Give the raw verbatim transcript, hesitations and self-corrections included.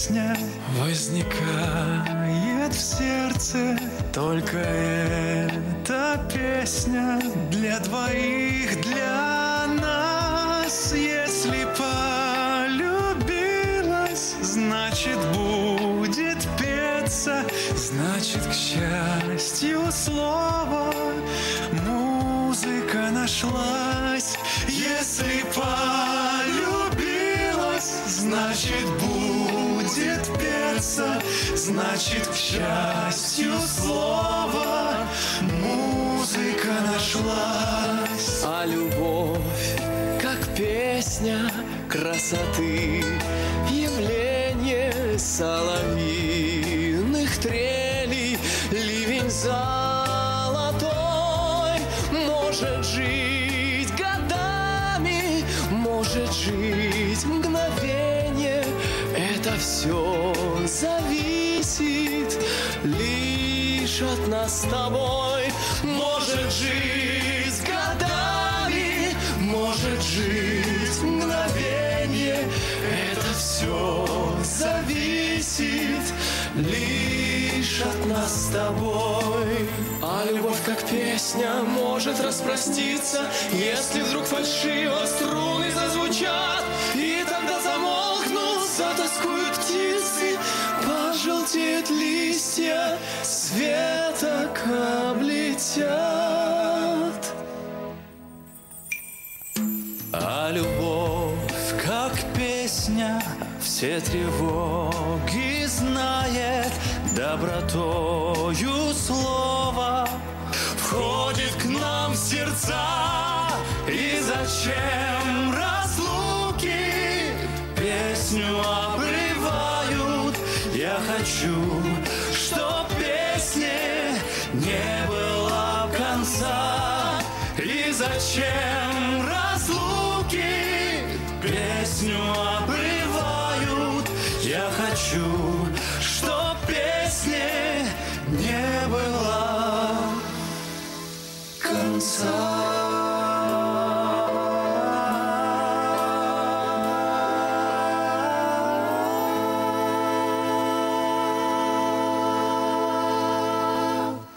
песня возникает в сердце. Только эта песня для двоих, для нас. Если полюбилась, значит будет петься. Значит, к счастью, слово музыка нашлась. Если полюбилась, значит будет петься. Значит, к счастью, слово музыка нашлась. А любовь, как песня красоты, явление соловьиных трелей, ливень золотой может жить годами, может жить мгновение. Это все зависит лишь от нас с тобой. Может жить годами, может жить мгновение. Это все зависит лишь от нас с тобой. А любовь, как песня, может распроститься, если вдруг фальшиво струны зазвучат, и тогда замолкнут, затоскуют птицы, пожелтеют листья, с веток облетят. А любовь, как песня, все тревоги знает, добротою слова входит к нам в сердца. И зачем разлуки песню обрывают? Я хочу, чтоб песне не было конца. И зачем разлуки песню обрывают? Я хочу, чтоб песне не было конца.